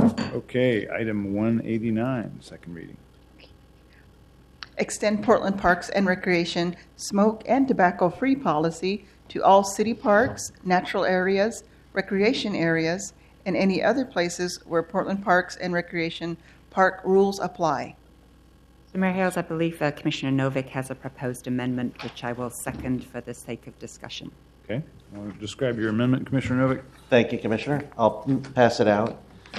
Okay, item 189, second reading. Extend Portland Parks and Recreation smoke and tobacco-free policy to all city parks, natural areas, recreation areas, and any other places where Portland Parks and Recreation park rules apply. So, Mayor Hales, I believe Commissioner Novick has a proposed amendment, which I will second for the sake of discussion. Okay, describe your amendment, Commissioner Novick. Thank you, Commissioner. I'll pass it out.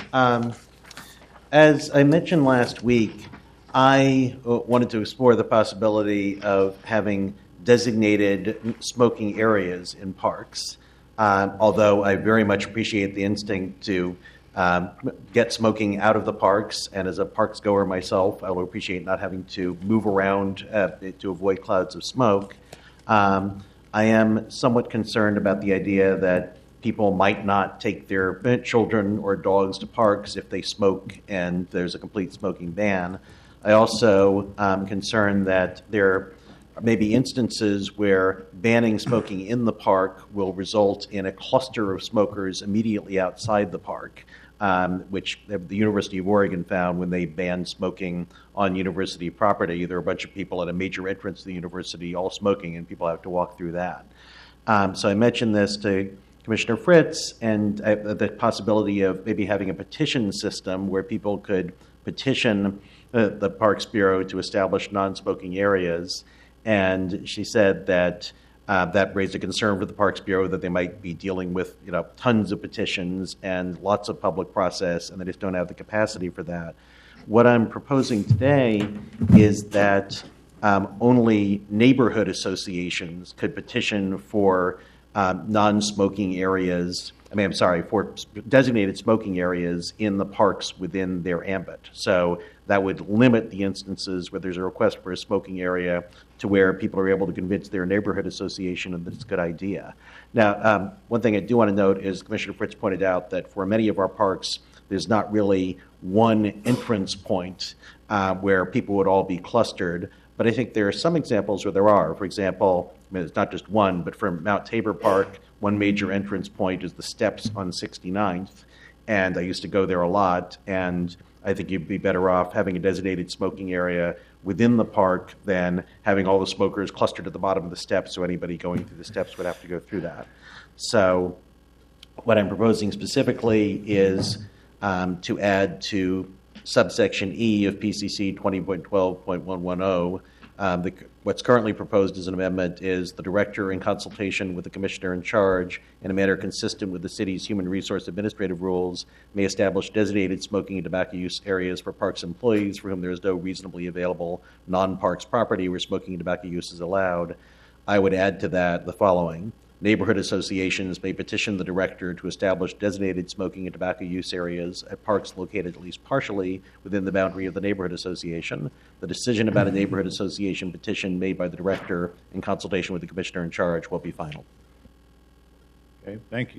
As I mentioned last week, I wanted to explore the possibility of having designated smoking areas in parks, although I very much appreciate the instinct to get smoking out of the parks, and as a parks goer myself, I will appreciate not having to move around to avoid clouds of smoke. I am somewhat concerned about the idea that people might not take their children or dogs to parks if they smoke and there's a complete smoking ban. I also am concerned that there may be instances where banning smoking in the park will result in a cluster of smokers immediately outside the park, which the University of Oregon found when they banned smoking on university property. There were a bunch of people at a major entrance to the university all smoking, and people have to walk through that. So I mentioned this to Commissioner Fritz, and the possibility of maybe having a petition system where people could petition the Parks Bureau to establish non-smoking areas. And she said that that raised a concern for the Parks Bureau that they might be dealing with tons of petitions and lots of public process, and they just don't have the capacity for that. What I'm proposing today is that only neighborhood associations could petition for non-smoking areas. For designated smoking areas in the parks within their ambit. So that would limit the instances where there's a request for a smoking area to where people are able to convince their neighborhood association that it's a good idea. Now, one thing I do want to note is Commissioner Fritz pointed out that for many of our parks, there's not really one entrance point where people would all be clustered. But I think there are some examples where there are. For example, it's not just one, but for Mount Tabor Park, one major entrance point is the steps on 69th, and I used to go there a lot, and I think you'd be better off having a designated smoking area within the park than having all the smokers clustered at the bottom of the steps, so anybody going through the steps would have to go through that. So what I'm proposing specifically is to add to subsection E of PCC 20.12.110, what's currently proposed as an amendment is the director, in consultation with the commissioner in charge, in a manner consistent with the city's human resource administrative rules, may establish designated smoking and tobacco use areas for parks employees for whom there is no reasonably available non-parks property where smoking and tobacco use is allowed. I would add to that the following. Neighborhood associations may petition the director to establish designated smoking and tobacco use areas at parks located at least partially within the boundary of the neighborhood association. The decision about a neighborhood association petition made by the director in consultation with the commissioner in charge will be final. Okay, thank you.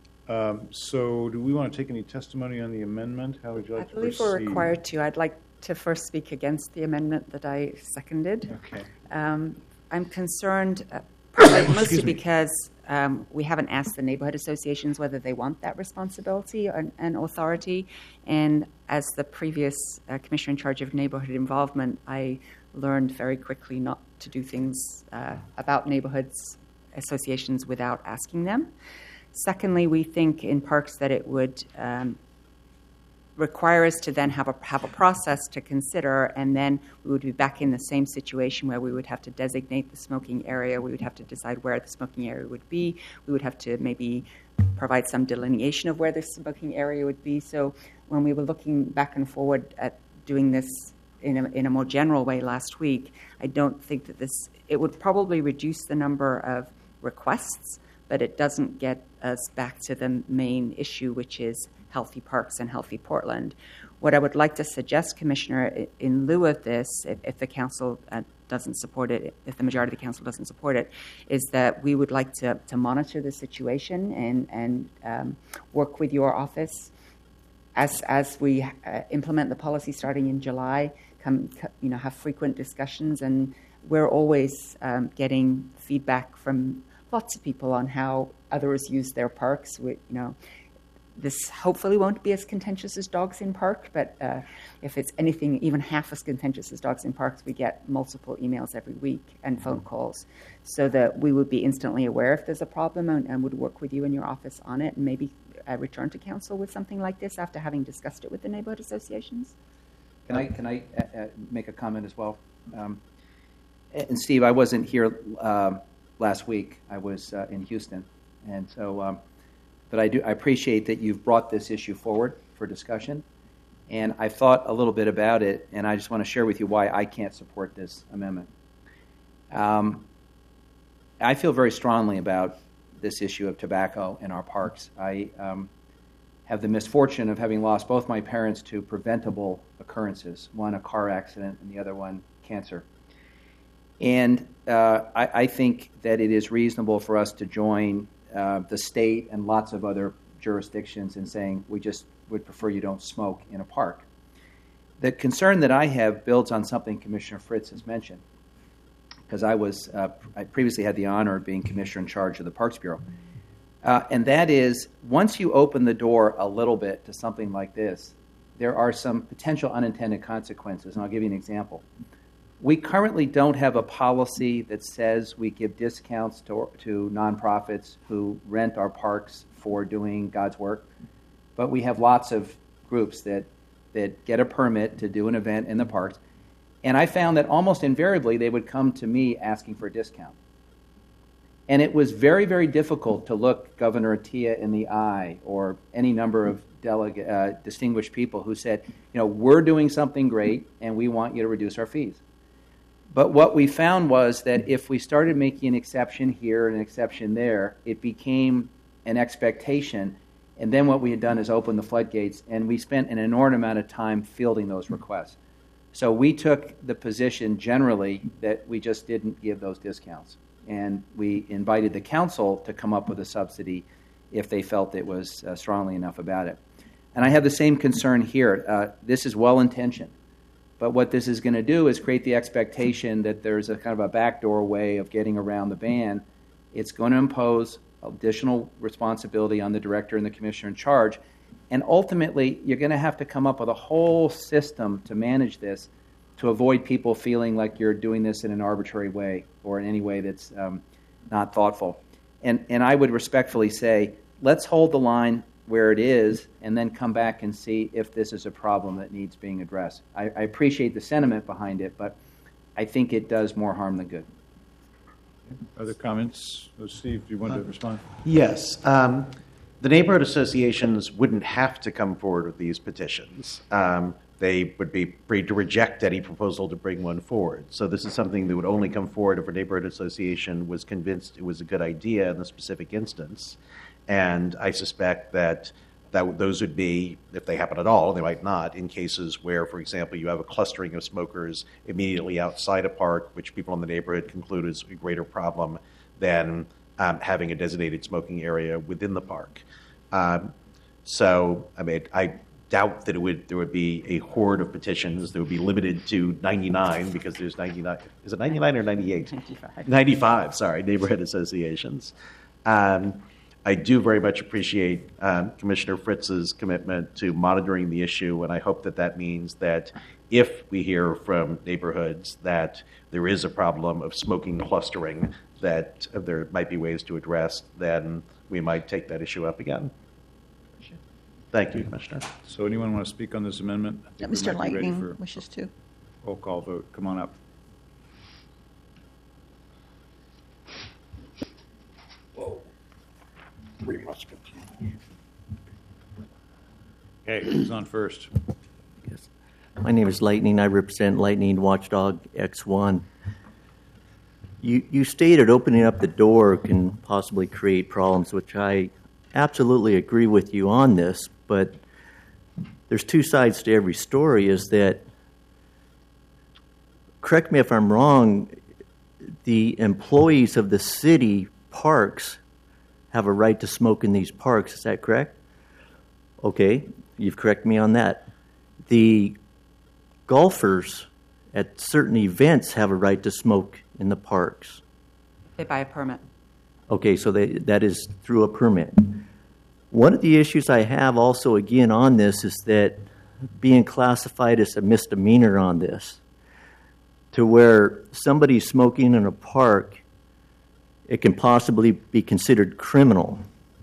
So do we want to take any testimony on the amendment? How would you like to proceed? I believe we're required to. I'd like to first speak against the amendment that I seconded. Okay. I'm concerned mostly because we haven't asked the neighborhood associations whether they want that responsibility and authority. And as the previous commissioner in charge of neighborhood involvement, I learned very quickly not to do things about neighborhoods associations without asking them. Secondly, we think in parks that it would require us to then have a process to consider, and then we would be back in the same situation where we would have to designate the smoking area. We would have to decide where the smoking area would be. We would have to maybe provide some delineation of where the smoking area would be. So when we were looking back and forward at doing this in a more general way last week, I don't think that it would probably reduce the number of requests, but it doesn't get us back to the main issue, which is healthy parks and healthy Portland. What I would like to suggest, Commissioner, in lieu of this, if the council doesn't support it, if the majority of the council doesn't support it, is that we would like to monitor the situation and work with your office as we implement the policy starting in July. Have frequent discussions, and we're always getting feedback from lots of people on how others use their parks. this hopefully won't be as contentious as dogs in park, but if it's anything even half as contentious as dogs in parks, we get multiple emails every week and phone calls, so that we would be instantly aware if there's a problem and would work with you in your office on it, and maybe return to council with something like this after having discussed it with the neighborhood associations. Can I make a comment as well? And Steve, I wasn't here last week. I was in Houston, and so. But I appreciate that you've brought this issue forward for discussion, and I've thought a little bit about it, and I just want to share with you why I can't support this amendment. I feel very strongly about this issue of tobacco in our parks. I have the misfortune of having lost both my parents to preventable occurrences, one a car accident and the other one cancer. And I think that it is reasonable for us to join the state and lots of other jurisdictions in saying we just would prefer you don't smoke in a park. The concern that I have builds on something Commissioner Fritz has mentioned, because I previously had the honor of being commissioner in charge of the Parks Bureau. And that is, once you open the door a little bit to something like this, there are some potential unintended consequences, and I'll give you an example. We currently don't have a policy that says we give discounts to nonprofits who rent our parks for doing God's work, but we have lots of groups that get a permit to do an event in the parks, and I found that almost invariably they would come to me asking for a discount. And it was very, very difficult to look Governor Atiyeh in the eye or any number of distinguished people who said, we're doing something great and we want you to reduce our fees. But what we found was that if we started making an exception here and an exception there, it became an expectation. And then what we had done is open the floodgates, and we spent an inordinate amount of time fielding those requests. So we took the position generally that we just didn't give those discounts. And we invited the council to come up with a subsidy if they felt it was strongly enough about it. And I have the same concern here. This is well-intentioned. But what this is going to do is create the expectation that there's a kind of a backdoor way of getting around the ban. It's going to impose additional responsibility on the director and the commissioner in charge. And ultimately, you're going to have to come up with a whole system to manage this to avoid people feeling like you're doing this in an arbitrary way or in any way that's not thoughtful. And I would respectfully say, let's hold the line where it is and then come back and see if this is a problem that needs being addressed. I appreciate the sentiment behind it, but I think it does more harm than good. Other comments? Steve, do you want to respond? Yes. The neighborhood associations wouldn't have to come forward with these petitions. They would be free to reject any proposal to bring one forward. So this is something that would only come forward if a neighborhood association was convinced it was a good idea in the specific instance. And I suspect that those would be, if they happen at all, they might not, in cases where, for example, you have a clustering of smokers immediately outside a park, which people in the neighborhood conclude is a greater problem than having a designated smoking area within the park. So, I doubt that there would be a horde of petitions that would be limited to 99, because there's 99. Is it 99 or 98? 95. 95, sorry, neighborhood associations. I do very much appreciate Commissioner Fritz's commitment to monitoring the issue, and I hope that means that if we hear from neighborhoods that there is a problem of smoking clustering that there might be ways to address, then we might take that issue up again. Thank you, Commissioner. So anyone want to speak on this amendment? I think we Mr. might be ready Lightning for wishes to. roll call vote. Come on up. We must continue. Okay, who's on first? Yes. My name is Lightning. I represent Lightning Watchdog X1. You stated opening up the door can possibly create problems, which I absolutely agree with you on this, but there's two sides to every story, is that, correct me if I'm wrong, the employees of the city parks have a right to smoke in these parks. Is that correct? Okay, you've corrected me on that. The golfers at certain events have a right to smoke in the parks. They buy a permit. Okay, so that is through a permit. One of the issues I have also, again, on this is that being classified as a misdemeanor on this, to where somebody's smoking in a park, it can possibly be considered criminal.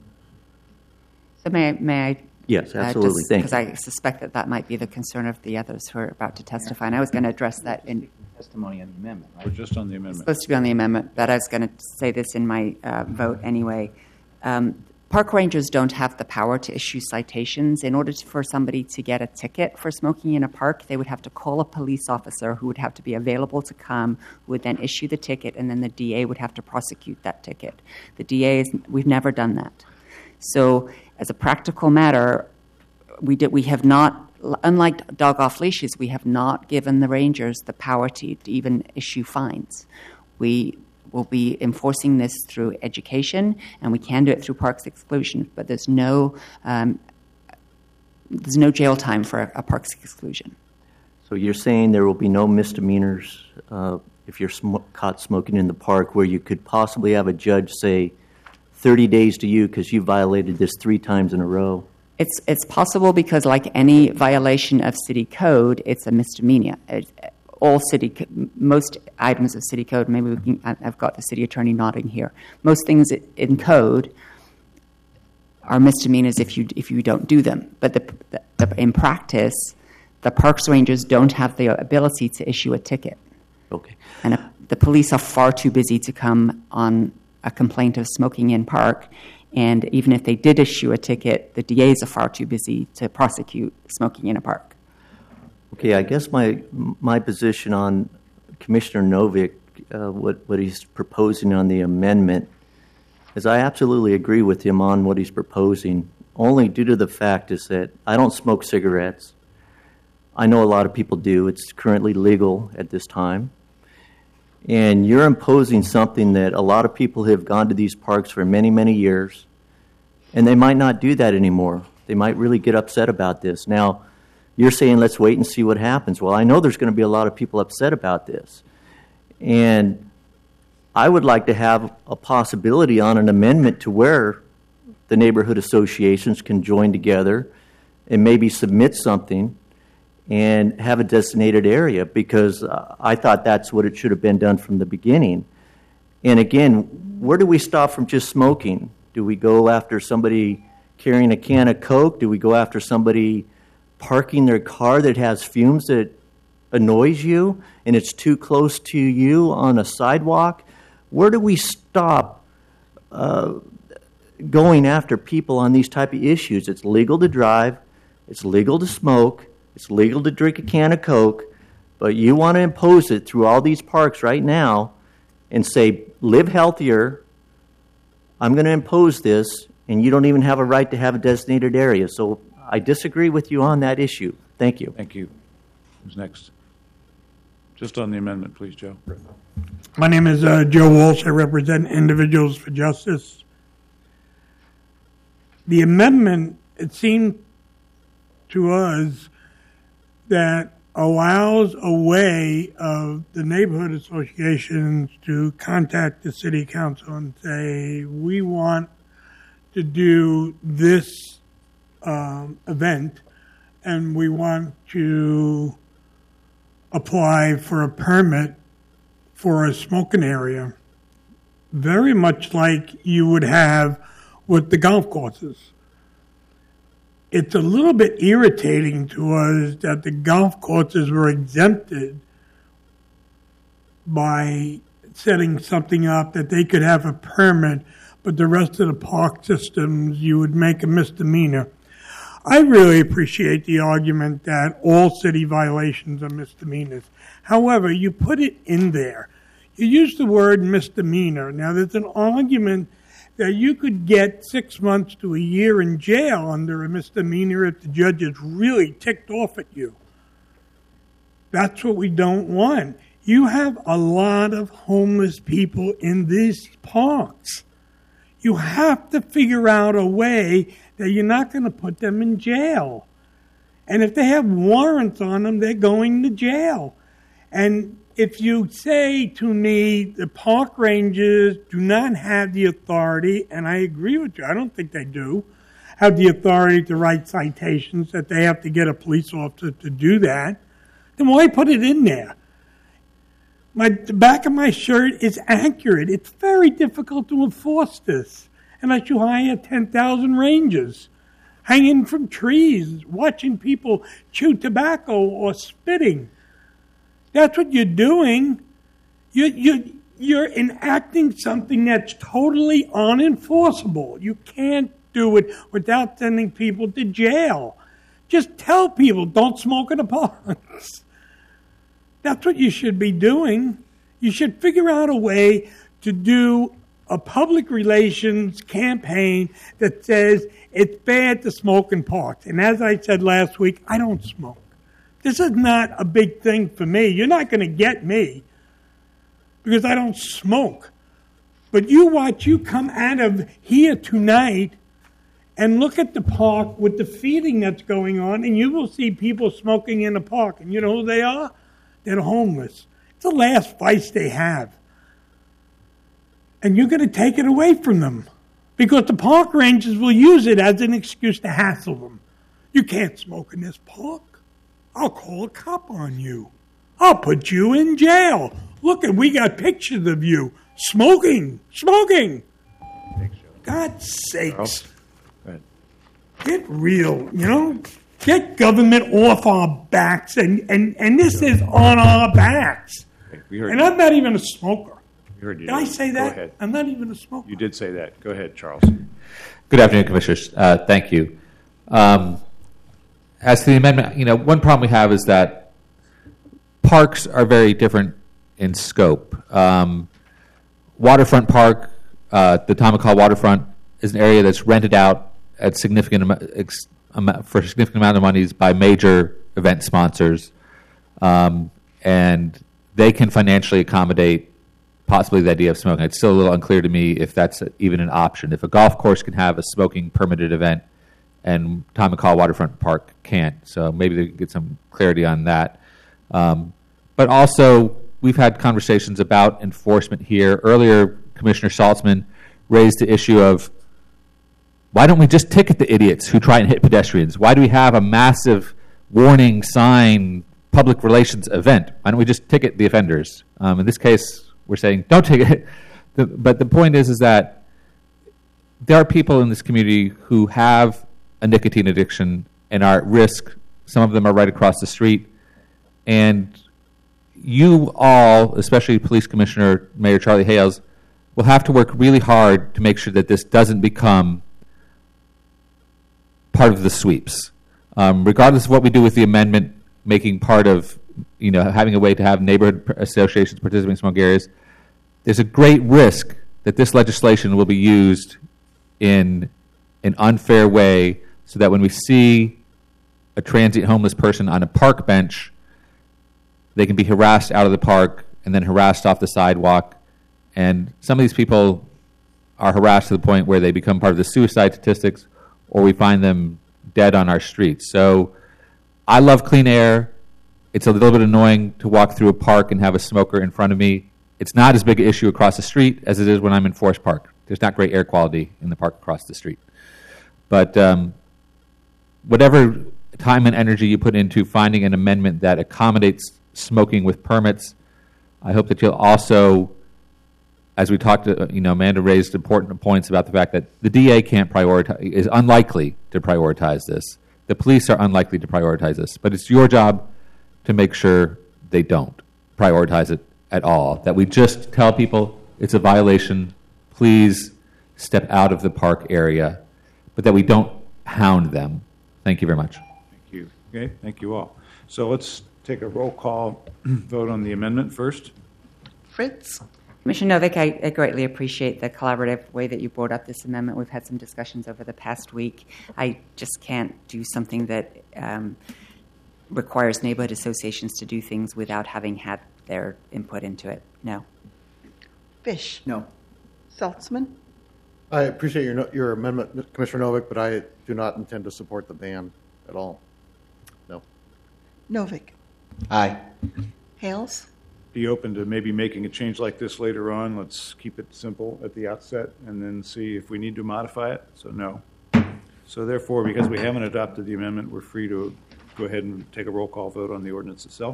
So may I? Yes, absolutely. Thank Because I suspect that might be the concern of the others who are about to testify, and I was going to address that in Testimony on the amendment, We're right? just on the amendment. supposed to be on the amendment, but I was going to say this in my vote anyway. Park rangers don't have the power to issue citations. In order for somebody to get a ticket for smoking in a park, they would have to call a police officer who would have to be available to come, who would then issue the ticket, and then the DA would have to prosecute that ticket. The DA we've never done that. So as a practical matter, we have not, unlike dog off leashes, we have not given the rangers the power to even issue fines. We will be enforcing this through education, and we can do it through parks exclusion, but there's no jail time for a parks exclusion. So you're saying there will be no misdemeanors if you're caught smoking in the park, where you could possibly have a judge say 30 days to you because you violated this 3 times in a row? It's possible because, like any violation of city code, it's a misdemeanor. Most items of city code, maybe I've got the city attorney nodding here. Most things in code are misdemeanors if you don't do them. But in practice, the parks rangers don't have the ability to issue a ticket. Okay. And the police are far too busy to come on a complaint of smoking in park. And even if they did issue a ticket, the DAs are far too busy to prosecute smoking in a park. Okay, I guess my position on Commissioner Novick, what he's proposing on the amendment, is I absolutely agree with him on what he's proposing, only due to the fact is that I don't smoke cigarettes. I know a lot of people do. It's currently legal at this time. And you're imposing something that a lot of people have gone to these parks for many, many years, and they might not do that anymore. They might really get upset about this. Now, you're saying let's wait and see what happens. Well, I know there's going to be a lot of people upset about this. And I would like to have a possibility on an amendment to where the neighborhood associations can join together and maybe submit something and have a designated area, because I thought that's what it should have been done from the beginning. And again, where do we stop from just smoking? Do we go after somebody carrying a can of Coke? Do we go after somebody parking their car that has fumes that annoys you and it's too close to you on a sidewalk? Where do we stop going after people on these type of issues? It's legal to drive, it's legal to smoke, it's legal to drink a can of Coke, but you want to impose it through all these parks right now and say, live healthier, I'm going to impose this, and you don't even have a right to have a designated area. So I disagree with you on that issue. Thank you. Thank you. Who's next? Just on the amendment, please, Joe. My name is Joe Walsh. I represent Individuals for Justice. The amendment, it seemed to us, that allows a way of the neighborhood associations to contact the city council and say, we want to do this event and we want to apply for a permit for a smoking area, very much like you would have with the golf courses. It's a little bit irritating to us that the golf courses were exempted by setting something up that they could have a permit, but the rest of the park systems you would make a misdemeanor. I really appreciate the argument that all city violations are misdemeanors. However, you put it in there. You use the word misdemeanor. Now, there's an argument that you could get 6 months to a year in jail under a misdemeanor if the judge is really ticked off at you. That's what we don't want. You have a lot of homeless people in these parks. You have to figure out a way that you're not going to put them in jail. And if they have warrants on them, they're going to jail. And if you say to me the park rangers do not have the authority, and I agree with you, I don't think they do, have the authority to write citations, that they have to get a police officer to do that, then why put it in there? The back of my shirt is accurate. It's very difficult to enforce this unless you hire 10,000 rangers hanging from trees, watching people chew tobacco or spitting. That's what you're doing. You're enacting something that's totally unenforceable. You can't do it without sending people to jail. Just tell people, don't smoke in the parks. That's what you should be doing. You should figure out a way to do a public relations campaign that says it's bad to smoke in parks. And as I said last week, I don't smoke. This is not a big thing for me. You're not going to get me because I don't smoke. But you come out of here tonight and look at the park with the feeding that's going on, and you will see people smoking in the park. And you know who they are? They're homeless. It's the last vice they have. And you're going to take it away from them because the park rangers will use it as an excuse to hassle them. You can't smoke in this park. I'll call a cop on you. I'll put you in jail. Look, we got pictures of you smoking. God's sakes. Go ahead. Get real, Get government off our backs, and this is on our backs. Okay, we heard And you. I'm not even a smoker. We heard you. Did I say Go that? ahead. I'm not even a smoker. You did say that. Go ahead, Charles. Good afternoon, Commissioners. Thank you. As to the amendment, one problem we have is that parks are very different in scope. Waterfront Park, the Tamakaw Waterfront, is an area that's rented out at for significant amount of monies by major event sponsors, and they can financially accommodate possibly the idea of smoking. It's still a little unclear to me if that's even an option. If a golf course can have a smoking permitted event and Tamakaw Waterfront Park can't, so maybe they can get some clarity on that. But also, we've had conversations about enforcement here. Earlier, Commissioner Saltzman raised the issue of why don't we just ticket the idiots who try and hit pedestrians? Why do we have a massive warning sign public relations event? Why don't we just ticket the offenders? In this case, we're saying don't ticket it. But the point is that there are people in this community who have a nicotine addiction and are at risk. Some of them are right across the street. And you all, especially Police Commissioner Mayor Charlie Hales, will have to work really hard to make sure that this doesn't become part of the sweeps. Regardless of what we do with the amendment, making part of, having a way to have neighborhood associations participate in smoke areas, there's a great risk that this legislation will be used in an unfair way so that when we see a transient homeless person on a park bench, they can be harassed out of the park and then harassed off the sidewalk. And some of these people are harassed to the point where they become part of the suicide statistics, or we find them dead on our streets. So I love clean air. It's a little bit annoying to walk through a park and have a smoker in front of me. It's not as big an issue across the street as it is when I'm in Forest Park. There's not great air quality in the park across the street. But whatever time and energy you put into finding an amendment that accommodates smoking with permits, I hope that you'll also, as we talked, Amanda raised important points about the fact that the DA is unlikely to prioritize this. The police are unlikely to prioritize this, but it's your job to make sure they don't prioritize it at all. That we just tell people it's a violation, please step out of the park area, but that we don't hound them. Thank you very much. Thank you. Okay, thank you all. So let's take a roll call vote on the amendment first. Fritz? Commissioner Novick, I greatly appreciate the collaborative way that you brought up this amendment. We've had some discussions over the past week. I just can't do something that requires neighborhood associations to do things without having had their input into it. No. Fish? No. Saltzman? I appreciate your amendment, Commissioner Novick, but I do not intend to support the ban at all. No. Novick? Aye. Hales? Be open to maybe making a change like this later on. Let's keep it simple at the outset and then see if we need to modify it. So no. So therefore, because we haven't adopted the amendment, we're free to go ahead and take a roll call vote on the ordinance itself.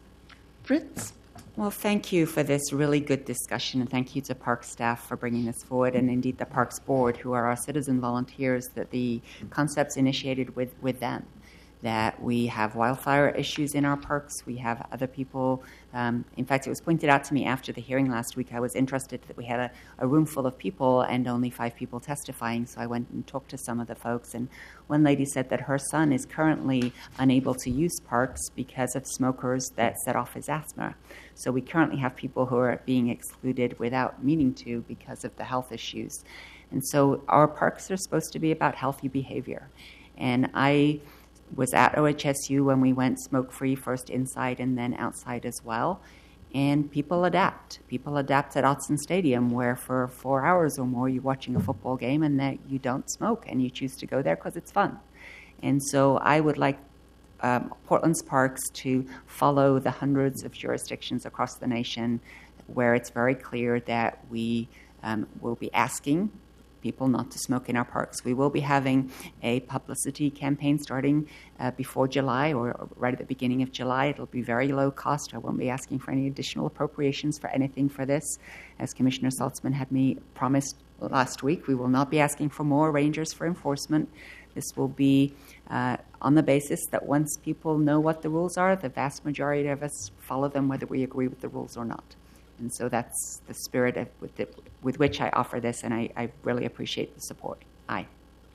Fritz? Well, thank you for this really good discussion, and thank you to Park staff for bringing this forward, and indeed the Parks Board, who are our citizen volunteers, that the concepts initiated with them. That we have wildfire issues in our parks. We have other people. In fact, it was pointed out to me after the hearing last week. I was interested that we had a room full of people and only 5 people testifying. So I went and talked to some of the folks. And one lady said that her son is currently unable to use parks because of smokers that set off his asthma. So we currently have people who are being excluded without meaning to because of the health issues. And so our parks are supposed to be about healthy behavior. And I was at OHSU when we went smoke-free, first inside and then outside as well. And people adapt. People adapt at Autzen Stadium, where for 4 hours or more you're watching a football game and that you don't smoke and you choose to go there because it's fun. And so I would like Portland's parks to follow the hundreds of jurisdictions across the nation where it's very clear that we will be asking people not to smoke in our parks. We will be having a publicity campaign starting before July or right at the beginning of July. It'll be very low cost. I won't be asking for any additional appropriations for anything for this. As Commissioner Saltzman had me promised last week, we will not be asking for more rangers for enforcement. This will be on the basis that once people know what the rules are, the vast majority of us follow them whether we agree with the rules or not. And so that's the spirit with which I offer this, and I really appreciate the support. Aye.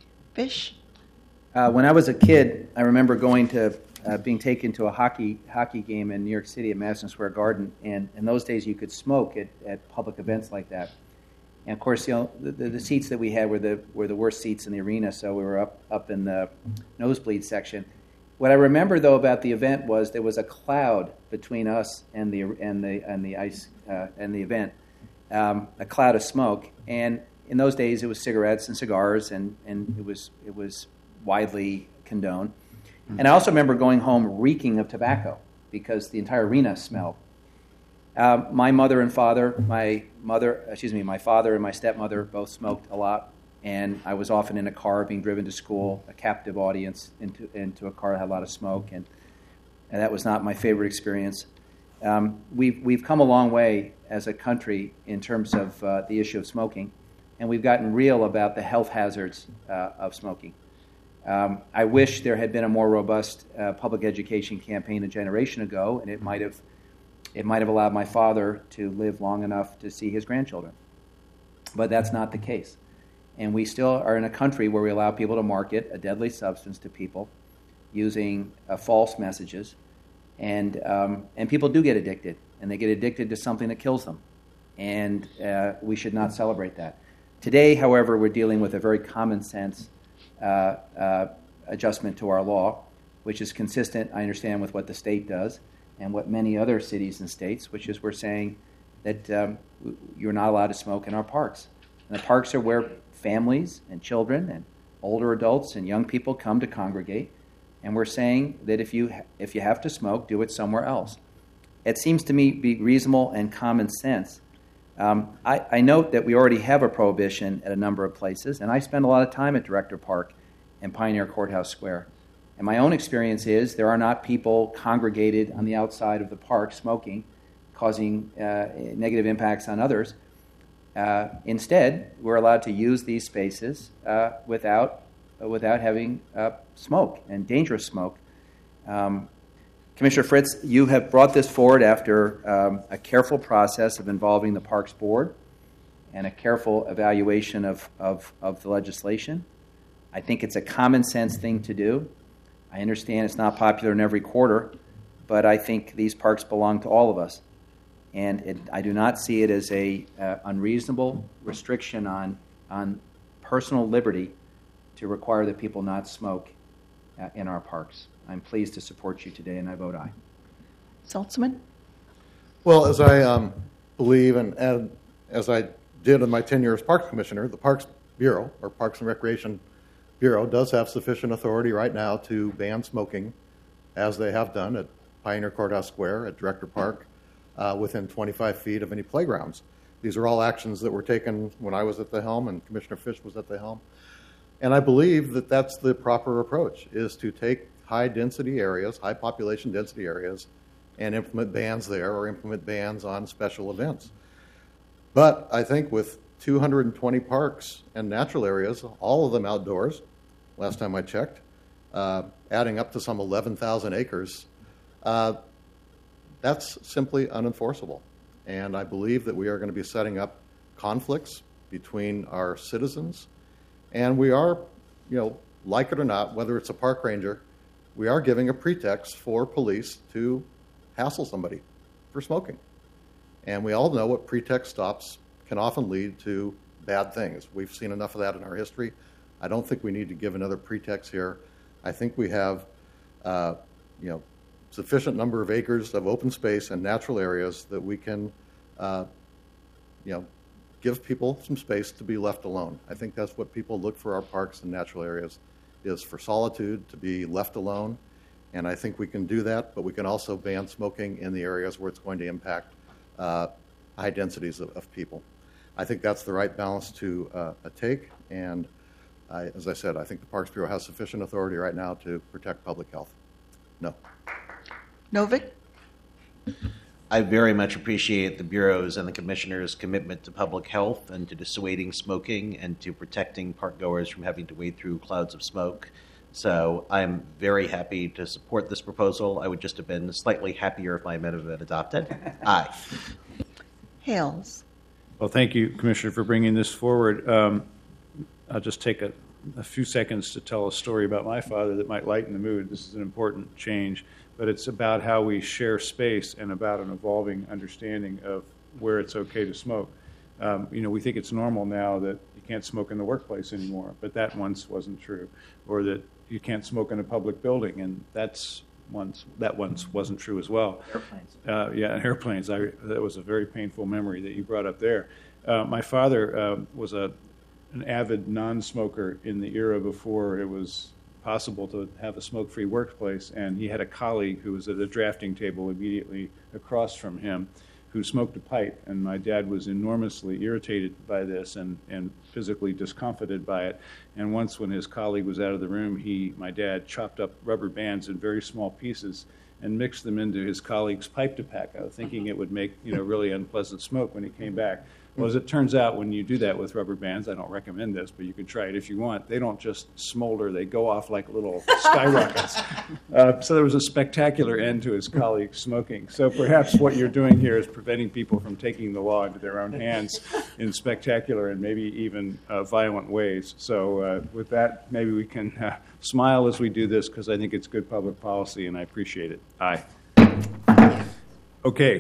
Fish? When I was a kid, I remember going to being taken to a hockey game in New York City at Madison Square Garden, and in those days you could smoke at public events like that. And of course, you know, the seats that we had were the worst seats in the arena, so we were up in the nosebleed section. What I remember though about the event was there was a cloud between us and the ice and the event, a cloud of smoke. And in those days, it was cigarettes and cigars, and it was widely condoned. And I also remember going home reeking of tobacco because the entire arena smelled. My father and my stepmother both smoked a lot. And I was often in a car being driven to school, a captive audience into a car that had a lot of smoke, and that was not my favorite experience. We've come a long way as a country in terms of the issue of smoking, and we've gotten real about the health hazards of smoking. I wish there had been a more robust public education campaign a generation ago, and it might have allowed my father to live long enough to see his grandchildren. But that's not the case. And we still are in a country where we allow people to market a deadly substance to people using false messages. And people do get addicted, and they get addicted to something that kills them. And we should not celebrate that. Today, however, we're dealing with a very common sense adjustment to our law, which is consistent, I understand, with what the state does and what many other cities and states, which is we're saying that you're not allowed to smoke in our parks. And the parks are where families and children and older adults and young people come to congregate, and we're saying that if you have to smoke, do it somewhere else. It seems to me be reasonable and common sense. I note that we already have a prohibition at a number of places, and I spend a lot of time at Director Park and Pioneer Courthouse Square. And my own experience is there are not people congregated on the outside of the park smoking, causing negative impacts on others. Instead, we're allowed to use these spaces without having smoke and dangerous smoke. Commissioner Fritz, you have brought this forward after a careful process of involving the Parks Board and a careful evaluation of the legislation. I think it's a common sense thing to do. I understand it's not popular in every quarter, but I think these parks belong to all of us. And I do not see it as a unreasonable restriction on personal liberty to require that people not smoke in our parks. I'm pleased to support you today, and I vote aye. Saltzman? Well, as I believe and as I did in my tenure as Parks Commissioner, the Parks Bureau, or Parks and Recreation Bureau, does have sufficient authority right now to ban smoking, as they have done at Pioneer Courthouse Square, at Director Park, within 25 feet of any playgrounds. These are all actions that were taken when I was at the helm and Commissioner Fish was at the helm. And I believe that that's the proper approach, is to take high-density areas, high-population density areas, and implement bans there or implement bans on special events. But I think with 220 parks and natural areas, all of them outdoors, last time I checked, adding up to some 11,000 acres, that's simply unenforceable. And I believe that we are going to be setting up conflicts between our citizens. And we are, like it or not, whether it's a park ranger, we are giving a pretext for police to hassle somebody for smoking. And we all know what pretext stops can often lead to bad things. We've seen enough of that in our history. I don't think we need to give another pretext here. I think we have, sufficient number of acres of open space and natural areas that we can, give people some space to be left alone. I think that's what people look for our parks and natural areas, is for solitude, to be left alone. And I think we can do that, but we can also ban smoking in the areas where it's going to impact high densities of people. I think that's the right balance to take. And as I said, I think the Parks Bureau has sufficient authority right now to protect public health. No. Novick? I very much appreciate the Bureau's and the Commissioner's commitment to public health and to dissuading smoking and to protecting park goers from having to wade through clouds of smoke. So I'm very happy to support this proposal. I would just have been slightly happier if my amendment had been adopted. Aye. Hales? Well, thank you, Commissioner, for bringing this forward. I'll just take a few seconds to tell a story about my father that might lighten the mood. This is an important change, but it's about how we share space and about an evolving understanding of where it's okay to smoke. We think it's normal now that you can't smoke in the workplace anymore, but that once wasn't true. Or that you can't smoke in a public building, and that once wasn't true as well. Airplanes. And airplanes. That was a very painful memory that you brought up there. My father was an avid non-smoker in the era before it was possible to have a smoke-free workplace, and he had a colleague who was at a drafting table immediately across from him who smoked a pipe, and my dad was enormously irritated by this and physically discomfited by it. And once when his colleague was out of the room, my dad chopped up rubber bands in very small pieces and mixed them into his colleague's pipe tobacco, thinking it would make really unpleasant smoke when he came back. Well, as it turns out, when you do that with rubber bands, I don't recommend this, but you can try it if you want, they don't just smolder, they go off like little skyrockets. So there was a spectacular end to his colleague smoking. So perhaps what you're doing here is preventing people from taking the law into their own hands in spectacular and maybe even violent ways. So with that, maybe we can smile as we do this, because I think it's good public policy and I appreciate it. Aye. Okay.